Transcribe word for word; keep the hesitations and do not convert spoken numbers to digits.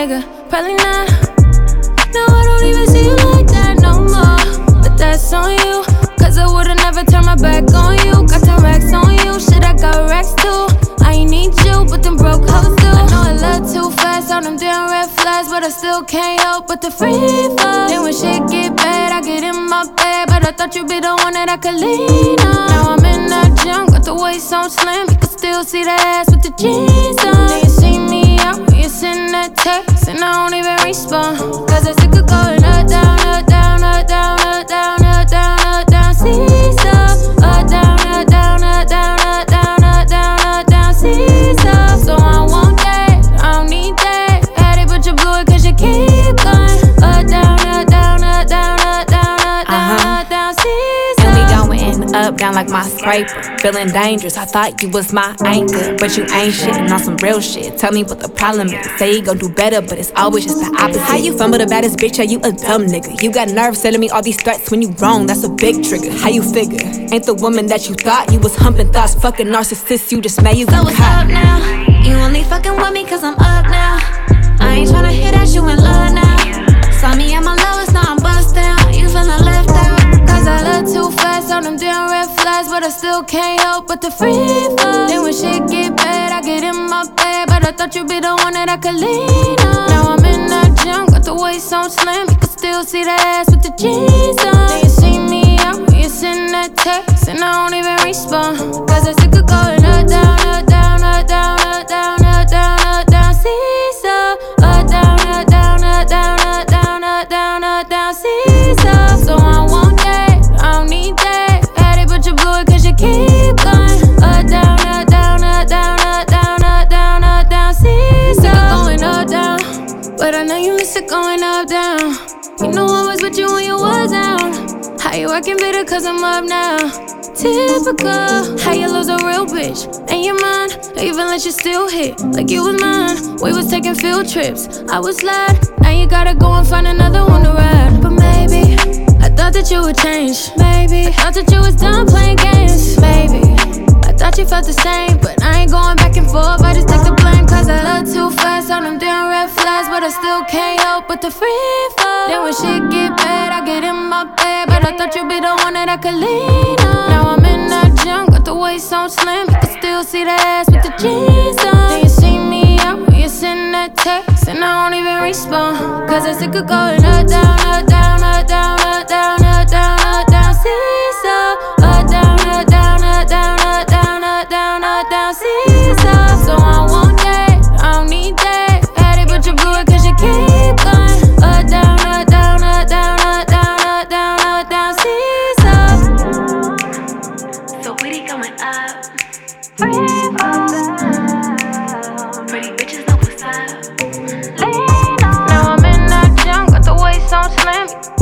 nigga, probably not. No, I don't even see you like that no more. But that's on you, cause I would've never turned my back on you. Got ten racks on you, shit, I got racks too. I ain't need you, but them broke hoes do. I know I love too fast on them damn red flags, but I still can't help but the free fall. Then when shit get bad, I get in my bed, but I thought you'd be the one that I could lean on. Now I'm in that gym, got the waist on slim, you can still see the ass with the jeans on. Then you see me out when you send that text, and I don't even respond, cause I still could go up, down, up, down, up, down, up, down, up, down, up, down, seesaw. Up, down, up, down, up, down, up, down, up, down, up, down, seesaw. So I want that, I don't need that. Had it, but you blew it cause you keep going. Up, down, up, down, up, down, up, down, up, down, up, down, seesaw. And we going up, down like my scraper. Feeling dangerous, I thought you was my anchor, but you ain't shitting on some real shit. Tell me what the problem is. Say you gon' do better, but it's always just the opposite. How you fumble the baddest bitch? Are you a dumb nigga? You got nerves telling me all these threats when you wrong. That's a big trigger. How you figure? Ain't the woman that you thought. You was humping thoughts, fucking narcissist. You just made you So what's up now? You only fucking with me cause I'm up now. I ain't tryna hear that you in love now. Saw me at my lowest, now I'm bust down. You feeling left out, cause I look too fast on them damn red flags, but I still can't help but the free fall. Then when shit get bad, I get in my bed, but I thought you'd be the one that I could lean on. Now I'm in that gym, got the waist on slim, you can still see the ass with the jeans on. Then you see me out when you send that text, and I don't even respond, cause I still could go up, down, up, down, up, down, up, down, up, down, up, down, seesaw. Up, down, up, down, up, down, up, down, up, down, up, down, seesaw. So I want that, I don't need that. Had it, but you blew it cause you keep going. Up, down, up, down, up, down, up, down, up, down, up, down, seesaw. Sick of going up, down, but I know you miss it going up, down. You know I was with you when you was down. How you acting bitter cause I'm up now? Typical, how you lose a real bitch and your mind, even let you still hit like you was mine. We was taking field trips, I was glad. Now you gotta go and find another one to ride. But maybe, I thought that you would change. Maybe, I thought that you was done playing games. Maybe, I thought you felt the same, but I ain't going back and forth, I just take the blame. Cause I love too fast on them damn red flags, but I still can't help but the free fall. Then when shit get bad, I get in my bed, but I thought you'd be the one that I could lean on. Now I'm in that gym, got the waist on slim, you can still see the ass with the jeans on. Then you see me out when you send that text, and I don't even respond, cause I still could go up, down, up, down, up, down, up, down, up, down, up, down, seesaw. Up, down, up, down, up, down, up, down, up, down, up, down, seesaw. So I want that, I don't need that. Had it, but you blew it cause you keep going. Up, down, up, down, up, down, up, down, up, down, up, down, seesaw. So we going up. Free fall. Pretty bitches know what's up. Lean on. Now I'm in that gym, got the waist on slim.